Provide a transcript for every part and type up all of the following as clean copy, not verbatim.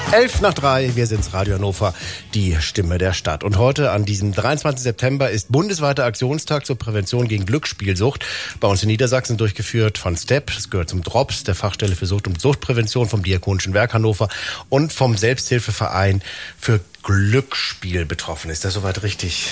2:11, wir sind's, Radio Hannover, die Stimme der Stadt. Und heute, an diesem 23. September, ist bundesweiter Aktionstag zur Prävention gegen Glücksspielsucht. Bei uns in Niedersachsen durchgeführt von STEP, das gehört zum DROPS, der Fachstelle für Sucht- und Suchtprävention vom Diakonischen Werk Hannover und vom Selbsthilfeverein für Glücksspiel betroffen. Ist das soweit richtig?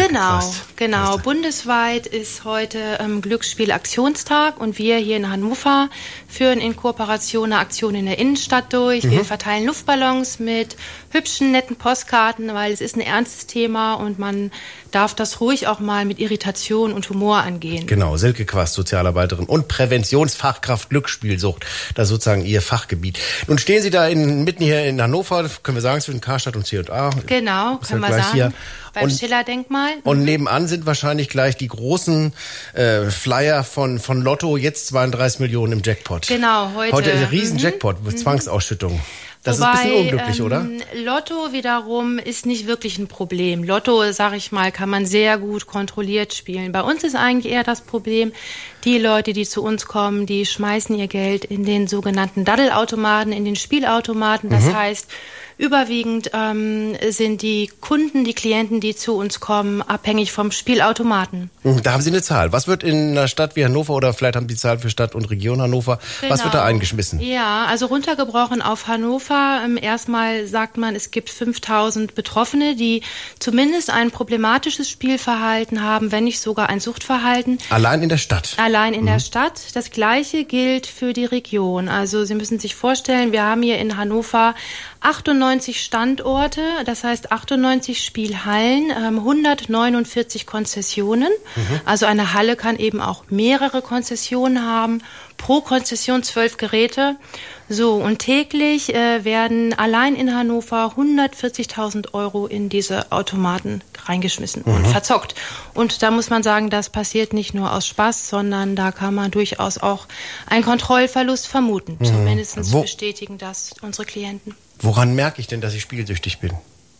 Genau. Bundesweit ist heute Glücksspiel-Aktionstag und wir hier in Hannover führen in Kooperation eine Aktion in der Innenstadt durch. Wir verteilen Luftballons mit hübschen, netten Postkarten, weil es ist ein ernstes Thema und man darf das ruhig auch mal mit Irritation und Humor angehen. Genau, Silke Quast, Sozialarbeiterin und Präventionsfachkraft Glücksspielsucht, das ist sozusagen Ihr Fachgebiet. Nun stehen Sie da mitten hier in Hannover, können wir sagen, zwischen Karstadt und C&A. Genau, können wir sagen. Hier. Beim Schiller-Denkmal. Und nebenan sind wahrscheinlich gleich die großen Flyer von Lotto, jetzt 32 Millionen im Jackpot. Genau, Heute ein riesen Jackpot, Zwangsausschüttung. Das ist ein bisschen unglücklich, oder? Lotto wiederum ist nicht wirklich ein Problem. Lotto, sag ich mal, kann man sehr gut kontrolliert spielen. Bei uns ist eigentlich eher das Problem, die Leute, die zu uns kommen, die schmeißen ihr Geld in den sogenannten Daddelautomaten, in den Spielautomaten. Das heißt, überwiegend sind die Kunden, die Klienten, die zu uns kommen, abhängig vom Spielautomaten. Da haben Sie eine Zahl. Was wird in einer Stadt wie Hannover, oder vielleicht haben Sie Zahl für Stadt und Region Hannover, was wird da eingeschmissen? Ja, also runtergebrochen auf Hannover. Erstmal sagt man, es gibt 5000 Betroffene, die zumindest ein problematisches Spielverhalten haben, wenn nicht sogar ein Suchtverhalten. Allein in der Stadt? Allein in der Stadt. Das Gleiche gilt für die Region. Also Sie müssen sich vorstellen, wir haben hier in Hannover 98 Standorte, das heißt 98 Spielhallen, 149 Konzessionen. Also eine Halle kann eben auch mehrere Konzessionen haben, pro Konzession 12 Geräte. So, und täglich werden allein in Hannover 140.000 Euro in diese Automaten reingeschmissen und verzockt. Und da muss man sagen, das passiert nicht nur aus Spaß, sondern da kann man durchaus auch einen Kontrollverlust vermuten. Zumindest bestätigen das unsere Klienten. Woran merke ich denn, dass ich spielsüchtig bin?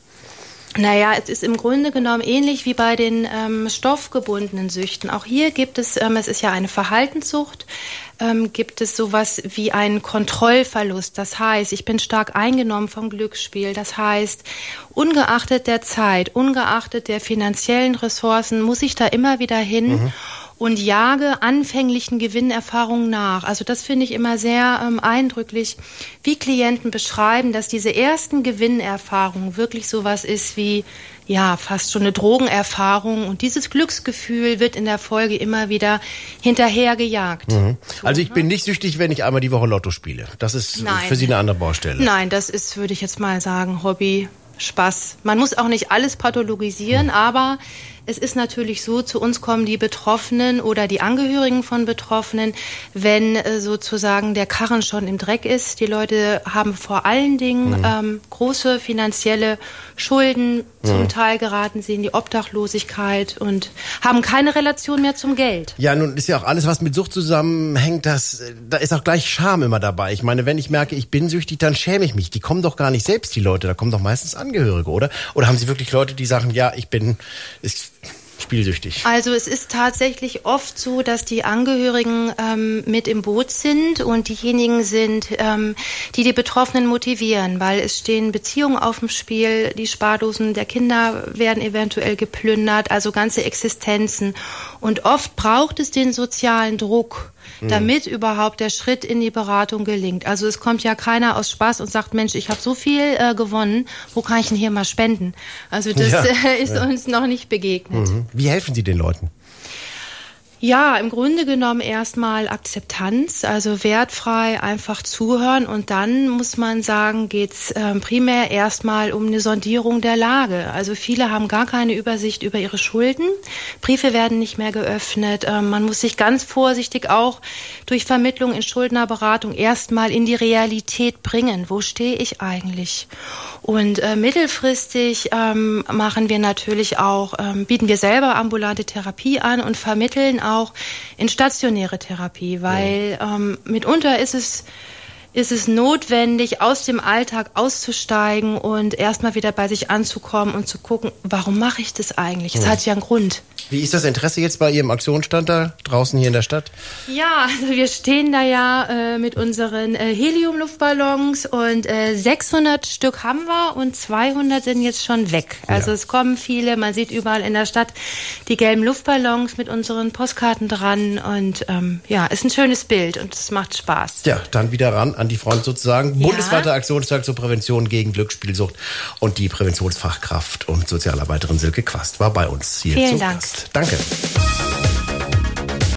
Naja, es ist im Grunde genommen ähnlich wie bei den stoffgebundenen Süchten. Auch hier gibt es, es ist ja eine Verhaltenssucht, gibt es sowas wie einen Kontrollverlust. Das heißt, ich bin stark eingenommen vom Glücksspiel. Das heißt, ungeachtet der Zeit, ungeachtet der finanziellen Ressourcen, muss ich da immer wieder hin und jage anfänglichen Gewinnerfahrungen nach. Also das finde ich immer sehr eindrücklich, wie Klienten beschreiben, dass diese ersten Gewinnerfahrungen wirklich sowas ist wie, ja, fast schon eine Drogenerfahrung. Und dieses Glücksgefühl wird in der Folge immer wieder hinterhergejagt. Also ich bin nicht süchtig, wenn ich einmal die Woche Lotto spiele. Das ist für Sie eine andere Baustelle. Nein, das ist, würde ich jetzt mal sagen, Hobby, Spaß. Man muss auch nicht alles pathologisieren, aber es ist natürlich so, zu uns kommen die Betroffenen oder die Angehörigen von Betroffenen, wenn sozusagen der Karren schon im Dreck ist. Die Leute haben vor allen Dingen große finanzielle Schulden. Zum Teil geraten sie in die Obdachlosigkeit und haben keine Relation mehr zum Geld. Ja, nun ist ja auch alles, was mit Sucht zusammenhängt, da ist auch gleich Scham immer dabei. Ich meine, wenn ich merke, ich bin süchtig, dann schäme ich mich. Die kommen doch gar nicht selbst, die Leute. Da kommen doch meistens Angehörige, oder? Oder haben Sie wirklich Leute, die sagen, ja, ich bin spielsüchtig? Also es ist tatsächlich oft so, dass die Angehörigen mit im Boot sind und diejenigen sind, die die Betroffenen motivieren, weil es stehen Beziehungen auf dem Spiel, die Spardosen der Kinder werden eventuell geplündert, also ganze Existenzen. Und oft braucht es den sozialen Druck, damit überhaupt der Schritt in die Beratung gelingt. Also es kommt ja keiner aus Spaß und sagt, Mensch, ich habe so viel gewonnen, wo kann ich denn hier mal spenden? Also das ist uns noch nicht begegnet. Wie helfen Sie den Leuten? Ja, im Grunde genommen erstmal Akzeptanz, also wertfrei einfach zuhören und dann muss man sagen, geht's primär erstmal um eine Sondierung der Lage. Also viele haben gar keine Übersicht über ihre Schulden, Briefe werden nicht mehr geöffnet, man muss sich ganz vorsichtig auch durch Vermittlung in Schuldnerberatung erstmal in die Realität bringen. Wo stehe ich eigentlich? Und mittelfristig machen wir natürlich auch, bieten wir selber ambulante Therapie an und vermitteln auch in stationäre Therapie, weil mitunter ist es ist es notwendig, aus dem Alltag auszusteigen und erstmal wieder bei sich anzukommen und zu gucken, warum mache ich das eigentlich? Es hat ja einen Grund. Wie ist das Interesse jetzt bei Ihrem Aktionsstand da draußen hier in der Stadt? Ja, also wir stehen da ja mit unseren Helium-Luftballons und 600 Stück haben wir und 200 sind jetzt schon weg. Also es kommen viele, man sieht überall in der Stadt die gelben Luftballons mit unseren Postkarten dran und ist ein schönes Bild und es macht Spaß. Ja, dann wieder ran an die Front sozusagen. Ja. Bundesweiter Aktionstag zur Prävention gegen Glücksspielsucht und die Präventionsfachkraft und Sozialarbeiterin Silke Quast war bei uns hier Vielen zu Dank. Gast. Danke.